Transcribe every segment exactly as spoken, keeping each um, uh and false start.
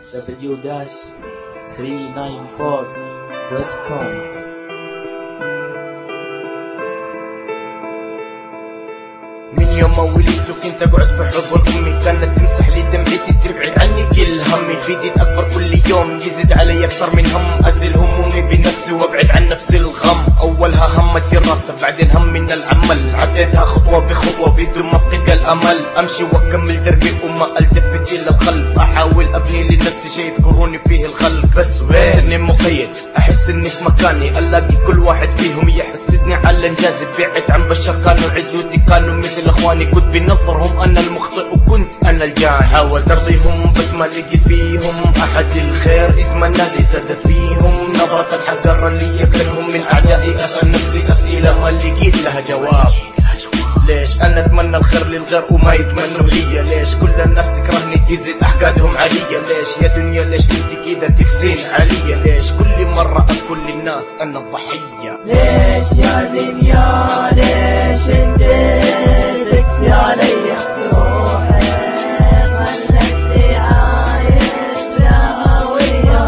دبليو ثري ناين فور دوت كوم. من يوم ما ولدت كنت اقعد في حضن امي، كانت تمسح لي دمعتي تبعد عني كل همي. بديت اكبر كل يوم يزيد علي اكثر من هم، ازل همومي بنفسي وابعد عن نفسي الغم. اولها هم الدراسه بعدين هم من العمل، عديتها خطوه بخطوه بدون ما افقد الامل. امشي واكمل دربي وما التفت الى الخلف، احاول ابني لنفسي شيء يذكروني فيه الخلق. بس وين اني مقيد، احس اني في مكاني، الاقي كل واحد فيهم يحسدني على انجازي. بعدت عن بشر كانوا عزوتي، كانوا مثل اخواني، كنت بنظرهم انا المخطئ وكنت انا الجاني. حاولت ارضيهم بس ما لقيت فيهم احد الخير، اتمنى لي زادت فيهم نظرة الحقر اللي يكرههم من اعدائي. اسال نفسي اسئله ما لقيت لها جواب. ليش انا اتمنى الخير للغير وما يتمنوا ليا؟ ليش كل الناس تكرهني تزيد احقادهم عليا؟ ليش يا دنيا ليش انت كذا تكسين عليا؟ ليش كل مرة اقول للناس انا الضحية؟ ليش يا دنيا ليش انت تكسي عليا؟ روحي خلتني عايش لهوية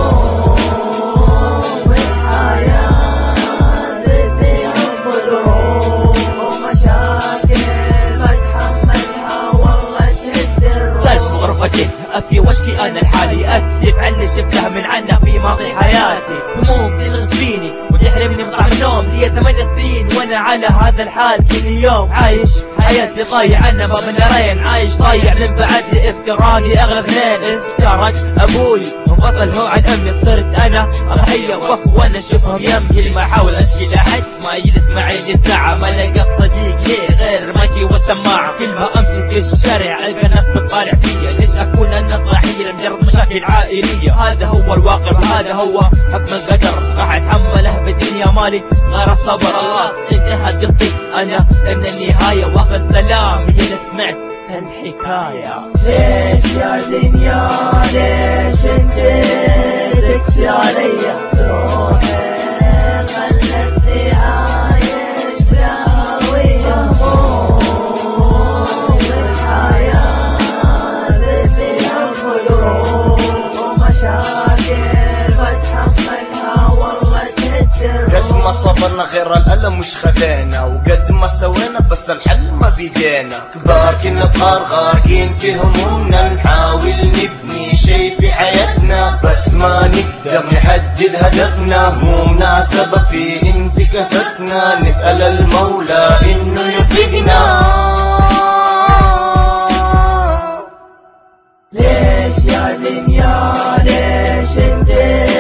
هموم والحياة زدني حب الروح ومشاكل ما اتحملها والله تهد الروح. جالس في غرفتي ابكي واشكي انا لحالي، اكتب عن اللي شفته من عنا في ماضي حياتي. هموم تلغز فيني وتحرمني من طعم النوم، لي ثمان سنين وانا على هذا الحال. كل يوم عايش حياتي ضايع، انا ما بنارين عايش ضايع من بعد افتراقي. اغلى اثنين افترق ابوي منفصل هو عن امي، صرت انا ضحيه واخوانا اشوفهم يمي. اللي ما احاول اشكي لحد ما يجلس معي ساعه، ما لقيت صديق ليه غير المايكي والسماعه. كل ما امشي في الشارع القى ناس بتطالع فيا، ليش اكون انا الضحيه لمجرد مشاكل عائليه؟ هذا هو الواقع، هذا هو حكم القدر، راح اتحمله بالدنيا مالي غير الصبر. خلاص انتهت قصتي انا من النهايه، واخر سلام هنا سمعت هالحكايه. ليش يا دنيا ليش انت تكسي عليا؟ روحي خلتني عايش لهوية هموم والحياة زدني هم الروح ومشاكل بتحملها والله تهد. قد ما صبرنا غير الألم مش خذينا، وقد ما سوينا بس الحل ما بيدينا. كبار كنا صغار غارقين في همومنا، نحاول نبني شي في حياتنا بس ما نقدر نحدد هدفنا. همومنا سبب في انتكاستنا، نسأل المولى انه يوفقنا. ليش يا دنيا ليش انت